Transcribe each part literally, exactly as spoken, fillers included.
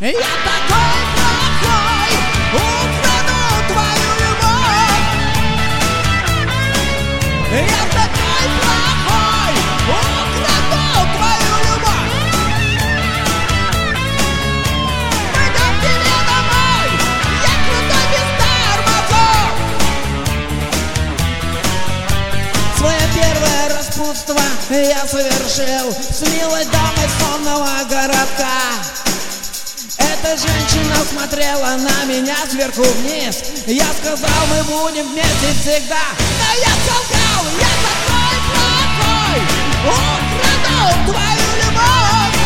Я такой плохой, украду твою любовь. Я такой плохой, украду твою любовь. Пойдем к тебе домой, я крутой без тормозов. Свое первое распутство я совершил с милой дамой сонного городка. Эта женщина смотрела на меня сверху вниз. Я сказал, мы будем вместе всегда. Но я солгал, я такой плохой, украду твою любовь.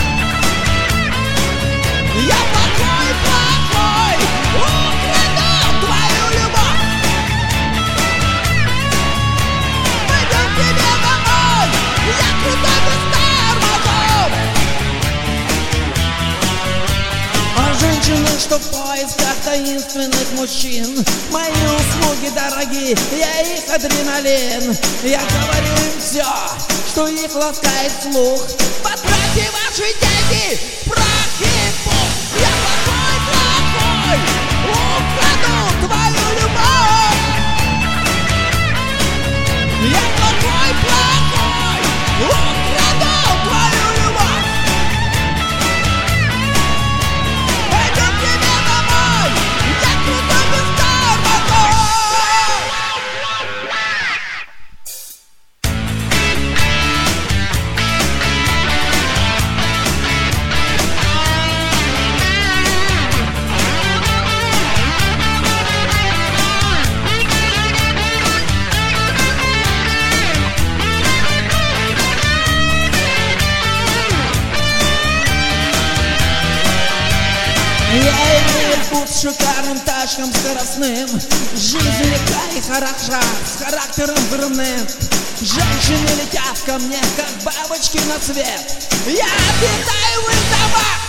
Я такой плохой, украду твою любовь. Пойдем к тебе домой, я крутой без тормозов. А женщины, что в поисках таинственных мужчин, мои услуги дорогие, я их адреналин. Я говорю им все, что их ласкает слух. Потратьте ваши деньги, прах и пух. Я плохой, плохой, украду твою любовь. Я плохой, плохой, украду твою любовь. Пойдем к тебе домой, я крутой без тормозов. Я имею вкус с шикарным тачкам скоростным. Жизнь легка и хороша, с характером взрывным. Женщины летят ко мне, как бабочки на цвет. Я обитаю в их домах.